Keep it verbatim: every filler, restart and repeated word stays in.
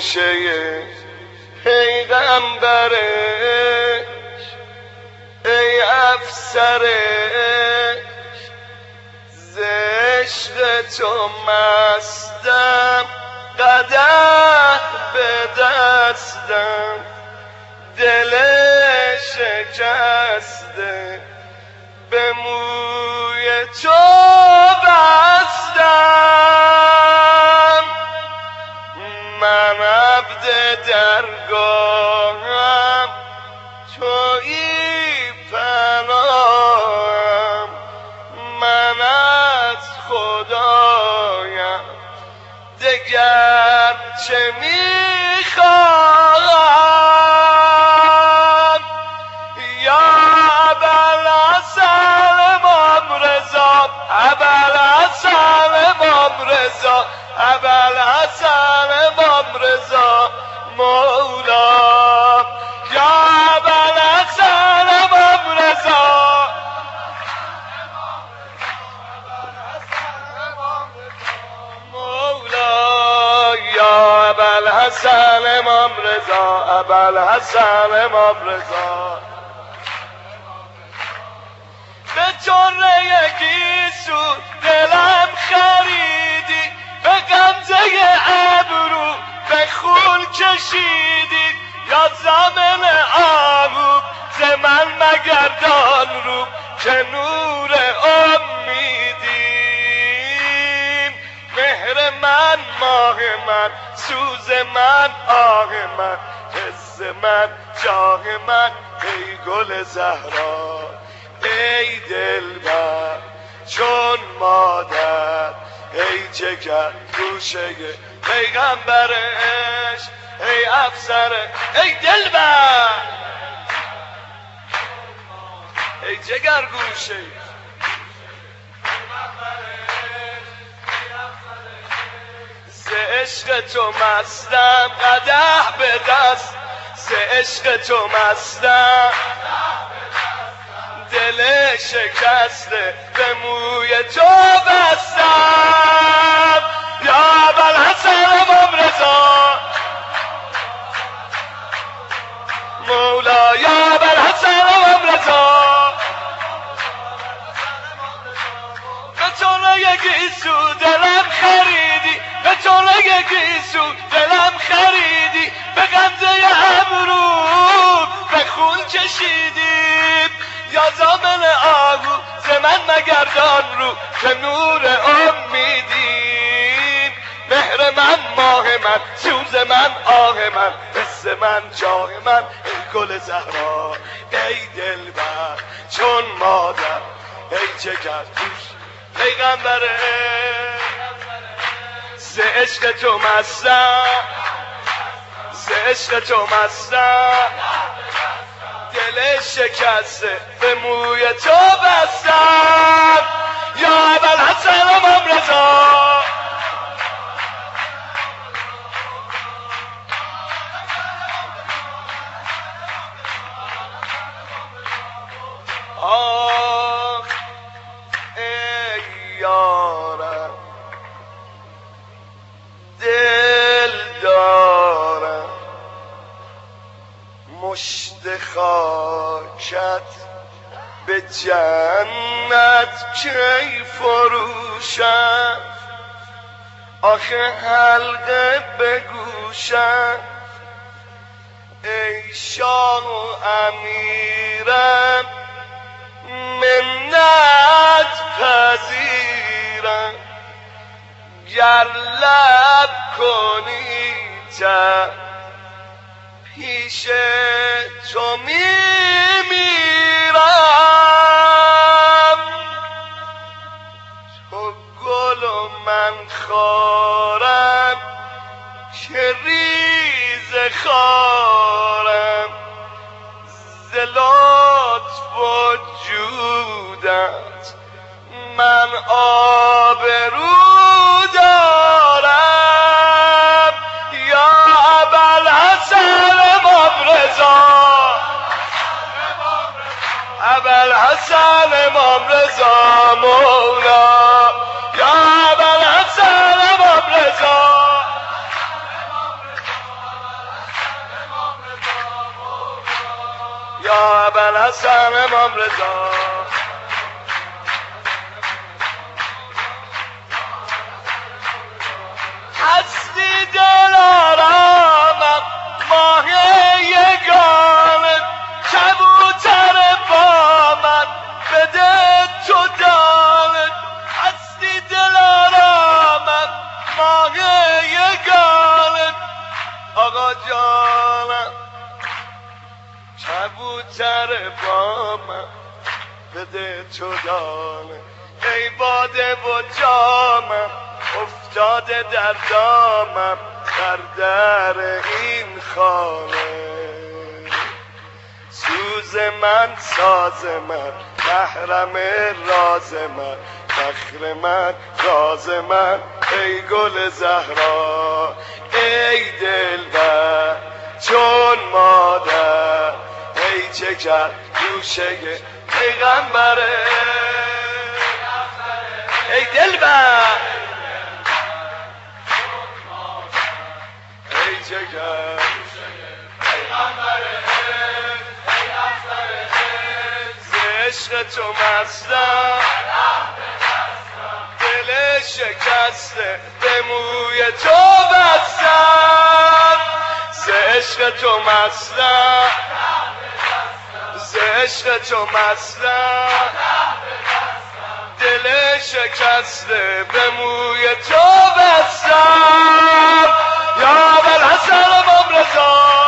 گوشه پیغمبرش، ای افسرش، زشق تو مستم، قدح به دستم، دل شکسته به موی تو بستم. من عبد درگاهم، تویی پناهم، من از خدایم دگر چه میخواهم. یا ابوالحسن امام رضا، ابوالحسن امام رضا، ابوالحسن امام رضا مولا. یا ابوالحسن امام رضا، مولا. یا ابوالحسن امام رضا، ابوالحسن امام رضا. به جره گیسو دلم خریدی، به غمزه ابرو به خون کشیدی. یا زمن آهو ز من مگردان رو که نور امیدیم. مهر من ماه من، سوز من آه من، حس من جاه من، ای گل زهرا، ای دلبر چون مادر، ای جگر گوشه پیغمبرش، ای افسره، ای دلبر، ای جگر گوشه ز عشق تو مستم، قدح به دست، ز عشق تو مستم، دل شکسته به موی تو بستم. یا ابوالحسن امام رضا مولا. یا ابوالحسن امام رضا، به تو یکی سو دلم خریدی، به تو یکی سو دلم خریدی، به غمزه ابرو به خون کشیدی. یا زامن آهو ز من مگردان رو که نور امیدیم. مهر من ماه من، سوز من آه من، حس من جاه من، ای گل زهرا، ای دلبر چون مادر، ای جگر گوش پیغمبره. ز عشق تو مستم، ز عشق تو مستم، دل شکسته به موی تو بستم. یا ابوالحسن امام رضا، آخ ای یارم دل دارم، مشت خاکت به جنت کی فروشم. آخه حلقه به گوشم، ای شاه و امیرم منت پذیرم. گر لب کنی تا پیش تو میمیرم. تو گل و من خارم که ریز خارم، ز لطف و جودت من آبرو دارم. یا ابوالحسن امام رضا، ابوالحسن امام رضا مولا. یا ابوالحسن امام رضا، یا ابوالحسن امام رضا هستی دلارامم ماه یگانه کبوتر با من بده تو دانه هستی دلارامم ماه یگانه آقا جانم کبوتر با من بده تو دانه ای باده و جامم افتاده در دامم در در این خانه سوز من ساز من محرم راز من فخر من راز من ای گل زهرا ای دلبر چون مادر ای چه کرد گوشه پیغمبره ای دلبر ای چه کرد عشق تو مستم دل شکسته به موی تو بستم ز عشق تو مستم ز عشق تو مستم دل شکسته به موی تو بستم یا ابوالحسن امام رضا